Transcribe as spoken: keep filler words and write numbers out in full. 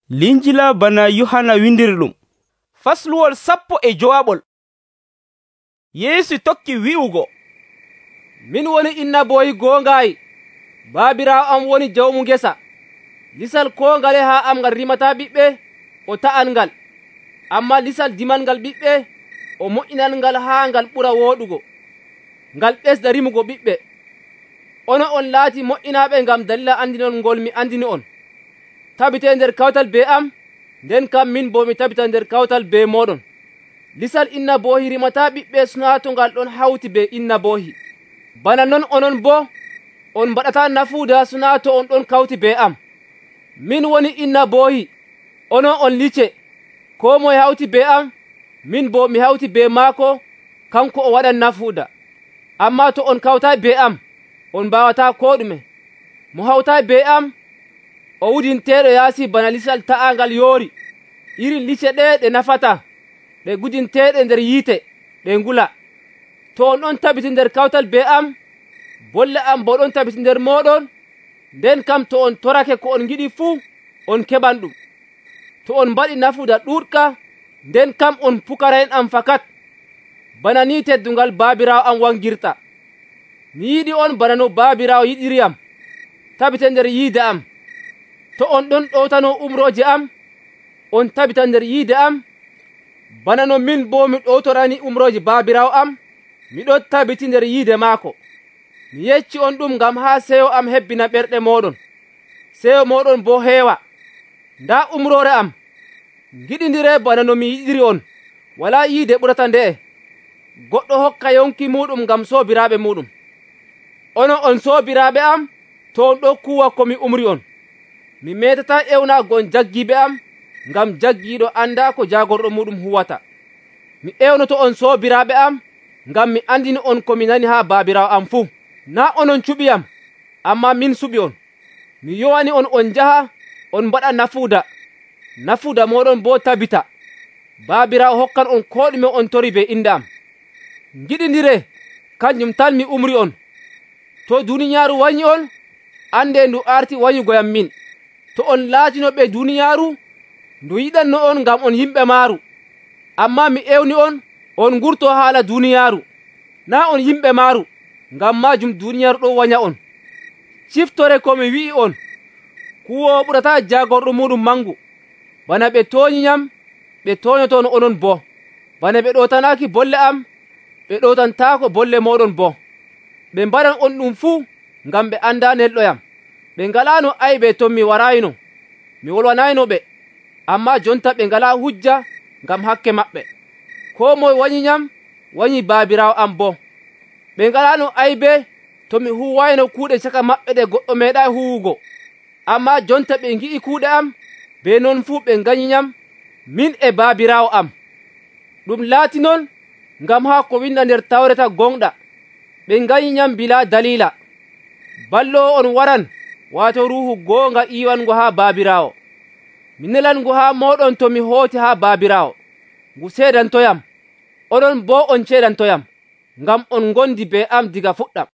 Linjila bana Yohana windiri ɗum. Fasluwol sappo e jowaɓol. Yeesu tokki wi'ugo, min woni innaboyi goongayi, baabirawo am woni jawmu ngesa. Lisal ko ngale ha am ngal rimata ɓiɓɓe o ta'an ngal, amma lisal dimangal ɓiɓɓe o moƴƴinan ngal ha ngal ɓura woɗugo, ngal ɓesda rimugo ɓiɓɓe. Ono on laati moƴƴinaɓe ngam dalila andinol ngol mi andini on. Tabite nder kawtal be am, nden kam min bo mi tabita nder kawtal be moɗon. Lisal innabohi rimata ɓiɓɓe suna to ngal ɗon hawti be innabohi. Bana non onon bo on mbaɗata nafuuda suna to on ɗon kawti be am. Min woni innabohi, onon on lice. Ko moye hawti be am, min bo mi hawti be maako, kanko o waɗan nafuuda. Amma to on kawtay be am, on mbawata ko ɗume. Mo hawtay be am o wudinteɗo yaasi bana lisal ta'angal yoori. Irin lice ɗe ɗe nafata, ɗe gudinteɗe nder yiite, ɗe ngula. To on ɗon tabiti nder kawtal be am, bolle am bo ɗon tabiti nder moɗon, nden kam to on torake ko on giɗi fuu, on keɓan ɗum. To on mbaɗi nafuuda ɗuuɗka, nden kam on pukaraen am fakat. Bana ni teddungal baabirawo am wangirta. Mi yiɗi on bana no baabirawo yiɗiriyam. Tabite nder yiide am. To on ɗon ɗowtano umroje am, on tabita nder yiide am, bana no min bo mi ɗowtorani umroje baabirawo am, miɗo tabiti nder yiide maako. Mi yecci on ɗum ngam ha seyo am hebbina ɓerɗe moɗon, seyo moɗon bo heewa. Nda umrore am, giɗidire bana no mi yiɗiri on, wala yiide ɓurata nde'e. Goɗɗo hokka yonki muɗum ngam soobiraɓe muɗum. Onon on soobiraɓe am, to on ɗo kuwa komi umri on. Mi metata ewnago on jaggiɓe am, ngam jaggiɗo anda ko jagorɗo muɗum huwata. Mi ewnoto on soobiraɓe am, ngam mi andini on ko mi nani ha baabirawo am fuu. Na onon cuɓiyam, amma min suɓi on. Mi yowani on on jaha, on mbaɗa nafuuda, nafuuda moɗon bo tabita. Baabirawo hokkan on ko ɗume on tori be inde am. Giɗidire, kanjum tan mi umri on. To duniyaaru wanyi on, ande ndu arti wanyugoyam min. To on laatinoɓe duniyaaru, ndu yiɗanno on ngam on yimɓe maaru. Amma mi ewni on, on gurto haala duniyaaru. Na on yimɓe maaru, ngam majum duniyaaru ɗo wanya on. Ciftore ko mi wi'i on, kuwowo ɓurata jagorɗo muɗum mangu. Bana ɓe tooñinyam, ɓe tooñotono onon bo. Bana ɓe ɗotanaki bolle am, ɓe ɗotantako bolle moɗon bo. Ɓe mbaɗan on ɗum fuu ngam ɓe anda nelɗoyam. Ɓe ngalano aybe to mi warayno, mi wolwanayno ɓe. Amma jonta ɓe ngala hujja ngam hakke maɓɓe. Ko moye wanyinyam, wanyi baabirawo am bo. Ɓe ngalano aybe to mi huwayno kuuɗe caka maɓɓe ɗe goɗɗo meeɗay huwugo. Amma jonta ɓe ngi'i kuuɗe am, be non fuu ɓe nganyinyam, min e baabirawo am. Ɗum laati non, ngam ha ko winda nder tawreta gonɗa, ɓe nganyinyam bila dalila. Ballowo on waran, wato ruhu goonga iwango ha baabirawo. Mi nelango ha moɗon to mi hooti ha baabirawo. Ngu seedantoyam, onon bo on ceedantoyam, ngam on gondi be am diga fuɗɗam.